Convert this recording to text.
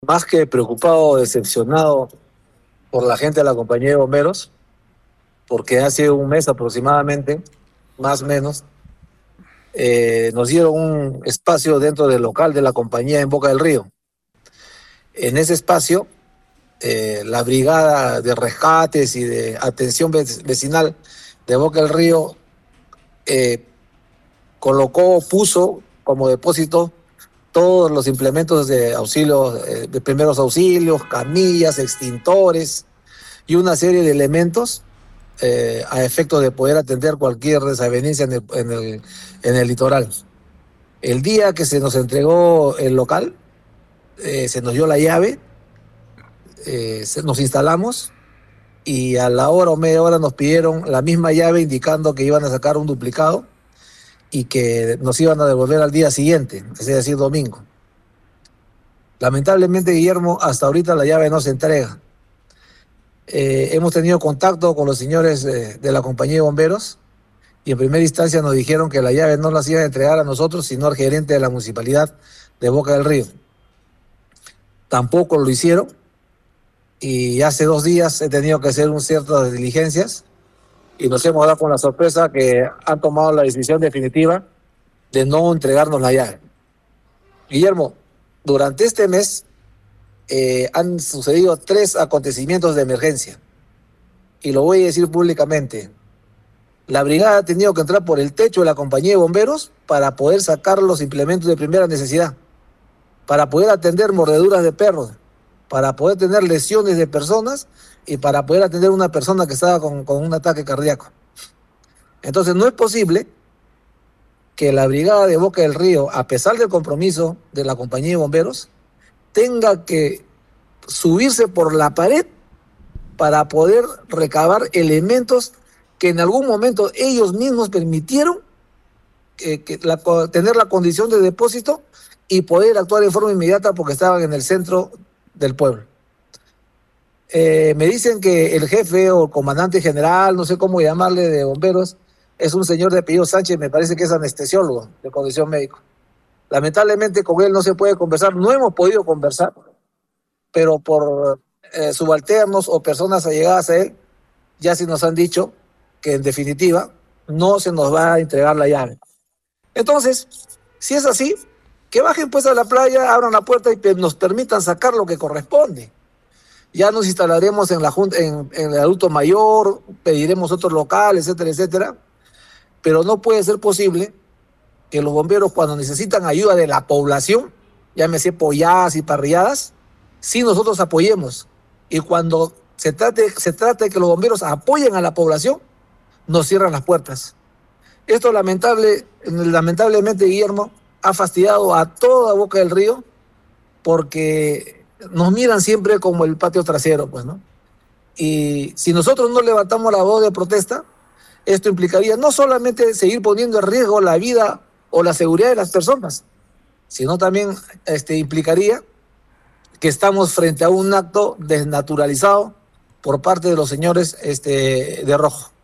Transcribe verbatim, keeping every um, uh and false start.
Más que preocupado, decepcionado por la gente de la compañía de bomberos, porque hace un mes aproximadamente, más o menos, eh, nos dieron un espacio dentro del local de la compañía en Boca del Río. En ese espacio, eh, la brigada de rescates y de atención vecinal de Boca del Río eh, colocó, puso como depósito todos los implementos de auxilio, eh, de primeros auxilios, camillas, extintores y una serie de elementos eh, a efecto de poder atender cualquier desavenencia en el, en, el, en el litoral. El día que se nos entregó el local, eh, se nos dio la llave, eh, se, nos instalamos y a la hora o media hora nos pidieron la misma llave indicando que iban a sacar un duplicado y que nos iban a devolver al día siguiente, es decir, domingo. Lamentablemente, Guillermo, hasta ahorita la llave no se entrega. Eh, hemos tenido contacto con los señores eh, de la compañía de bomberos y en primera instancia nos dijeron que la llave no las iban a entregar a nosotros, sino al gerente de la municipalidad de Boca del Río. Tampoco lo hicieron y hace dos días he tenido que hacer un ciertas diligencias y nos hemos dado con la sorpresa que han tomado la decisión definitiva de no entregarnos la llave. Guillermo, durante este mes eh, han sucedido tres acontecimientos de emergencia y lo voy a decir públicamente. La brigada ha tenido que entrar por el techo de la compañía de bomberos para poder sacar los implementos de primera necesidad, para poder atender mordeduras de perros, para poder tener lesiones de personas y para poder atender a una persona que estaba con, con un ataque cardíaco. Entonces no es posible que la brigada de Boca del Río, a pesar del compromiso de la compañía de bomberos, tenga que subirse por la pared para poder recabar elementos que en algún momento ellos mismos permitieron eh, que la, tener la condición de depósito y poder actuar en forma inmediata porque estaban en el centro del pueblo. Eh, me dicen que el jefe o el comandante general, no sé cómo llamarle, de bomberos, es un señor de apellido Sánchez, me parece que es anestesiólogo de condición médico. Lamentablemente con él no se puede conversar, no hemos podido conversar, pero por eh, subalternos o personas allegadas a él, ya sí nos han dicho que en definitiva no se nos va a entregar la llave. Entonces, si es así, que bajen pues a la playa, abran la puerta y nos permitan sacar lo que corresponde. Ya nos instalaremos en, la junta, en, en el adulto mayor, pediremos otro local, etcétera, etcétera. Pero no puede ser posible que los bomberos, cuando necesitan ayuda de la población, llámese polladas y parrilladas, sí nosotros apoyemos. Y cuando se trate, se trate de que los bomberos apoyen a la población, nos cierran las puertas. Esto lamentable, lamentablemente, Guillermo, ha fastidiado a toda Boca del Río porque nos miran siempre como el patio trasero, pues, ¿no? Y si nosotros no levantamos la voz de protesta, esto implicaría no solamente seguir poniendo en riesgo la vida o la seguridad de las personas, sino también este, implicaría que estamos frente a un acto desnaturalizado por parte de los señores este, de rojo.